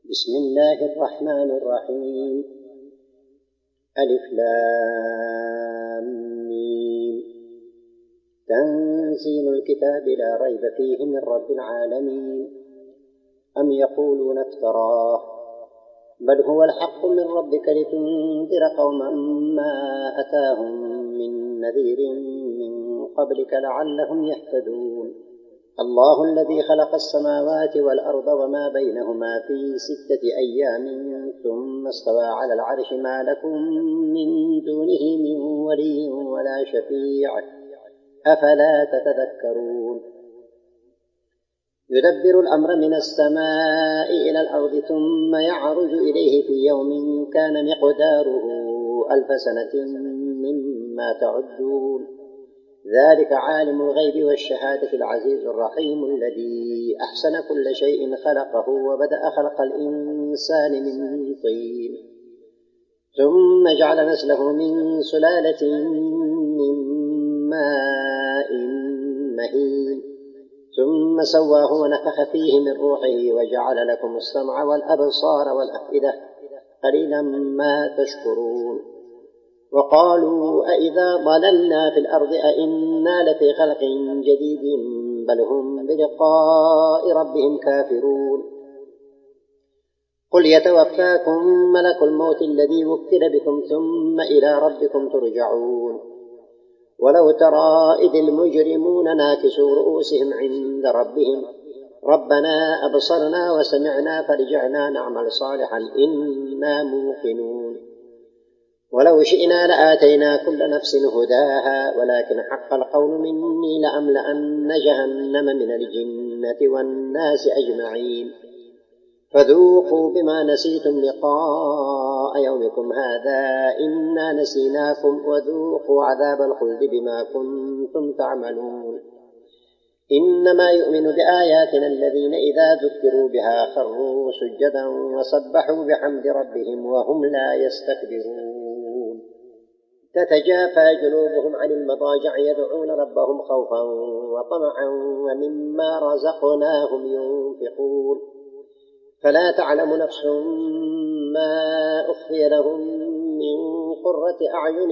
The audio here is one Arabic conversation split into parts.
بسم الله الرحمن الرحيم. ألف لام ميم. تنزيل الكتاب لا ريب فيه من رب العالمين. أم يقولون افتراه بل هو الحق من ربك لتنذر قوما ما أتاهم من نذير من قبلك لعلهم يهتدون. الله الذي خلق السماوات والأرض وما بينهما في 6 أيام ثم استوى على العرش ما لكم من دونه من ولي ولا شفيع أفلا تتذكرون. يدبر الأمر من السماء إلى الأرض ثم يعرج إليه في يوم كان مقداره 1000 سنة مما تعدون. ذلك عالم الغيب والشهادة العزيز الرحيم الذي أحسن كل شيء خلقه وبدأ خلق الإنسان من طين ثم جعل نسله من سلالة من ماء مهين ثم سواه ونفخ فيه من روحه وجعل لكم السمع والأبصار والأفئدة قليلا ما تشكرون. وقالوا أئذا ضللنا في الأرض أئنا لفي خلق جديد بل هم بلقاء ربهم كافرون. قل يتوفاكم ملك الموت الذي وكل بكم ثم إلى ربكم ترجعون. ولو ترى إذ المجرمون ناكسوا رؤوسهم عند ربهم ربنا أبصرنا وسمعنا فرجعنا نعمل صالحا إنا موقنون. ولو شئنا لآتينا كل نفس هداها ولكن حق القول مني لأملأن جهنم من الجنة والناس أجمعين. فذوقوا بما نسيتم لقاء يومكم هذا إنا نسيناكم وذوقوا عذاب الخلد بما كنتم تعملون. إنما يؤمن بآياتنا الذين إذا ذكروا بها خروا سجدا وسبحوا بحمد ربهم وهم لا يستكبرون. تتجافى جنوبهم عن المضاجع يدعون ربهم خوفا وطمعا ومما رزقناهم ينفقون. فلا تعلم نفس ما أخفي لهم من قرة أعين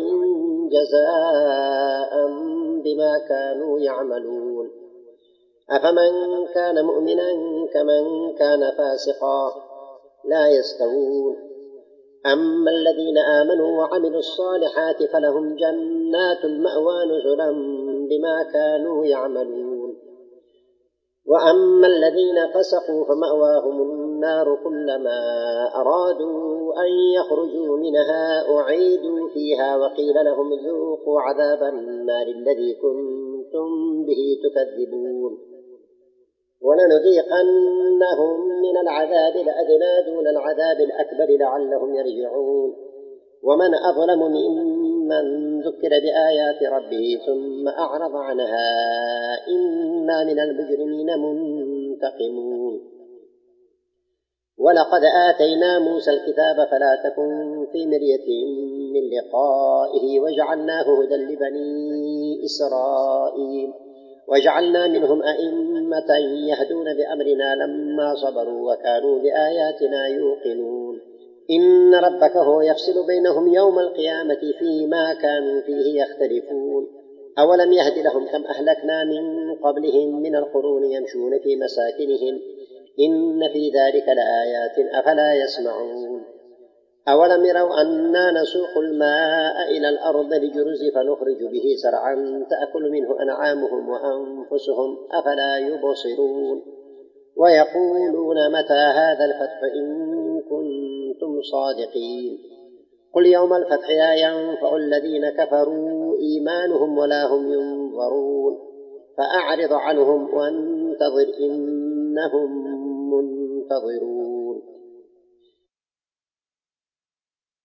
جزاء بما كانوا يعملون. أفمن كان مؤمنا كمن كان فاسقا لا يستوون. أما الذين آمنوا وعملوا الصالحات فلهم جنات المأوى نزلا بما كانوا يعملون. وأما الذين فسقوا فمأواهم النار كلما أرادوا أن يخرجوا منها أعيدوا فيها وقيل لهم ذوقوا عذاب النار الذي كنتم به تكذبون. ولنذيقنهم من العذاب الأدنى دون العذاب الأكبر لعلهم يرجعون. ومن أظلم ممن ذكر بآيات ربه ثم أعرض عنها إنا من المجرمين منتقمون. ولقد آتينا موسى الكتاب فلا تكن في مرية من لقائه وجعلناه هدى لبني إسرائيل وجعلنا منهم أئمة يهدون بأمرنا لما صبروا وكانوا بآياتنا يوقنون. إن ربك هو يفصل بينهم يوم القيامة فيما كانوا فيه يختلفون. أولم يهد لهم كم أهلكنا من قبلهم من القرون يمشون في مساكنهم إن في ذلك لآيات أفلا يسمعون. أولم يروا أنا نسوق الماء إلى الأرض الجرز فنخرج به زرعا تأكل منه أنعامهم وأنفسهم أفلا يبصرون. ويقولون متى هذا الفتح إن كنتم صادقين. قل يوم الفتح لا ينفع الذين كفروا إيمانهم ولا هم ينظرون. فأعرض عنهم وانتظر إنهم منتظرون.